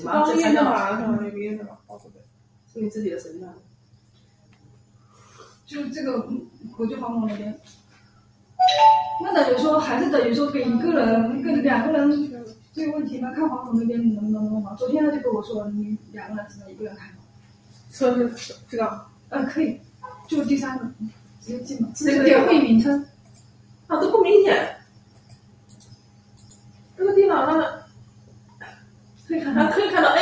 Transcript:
方便的嘛，方便的嘛，是你自己的身上。 就这个国际航空那边，那等于说还是等于说给一个人跟两个人这个问题呢，看黄总那边能不能弄好。昨天他就跟我说，你两个人只能一个人看好。 车是这个？ 可以，就第三个直接进嘛，这个点会议名称。 都不明显。这个电脑上可以看到。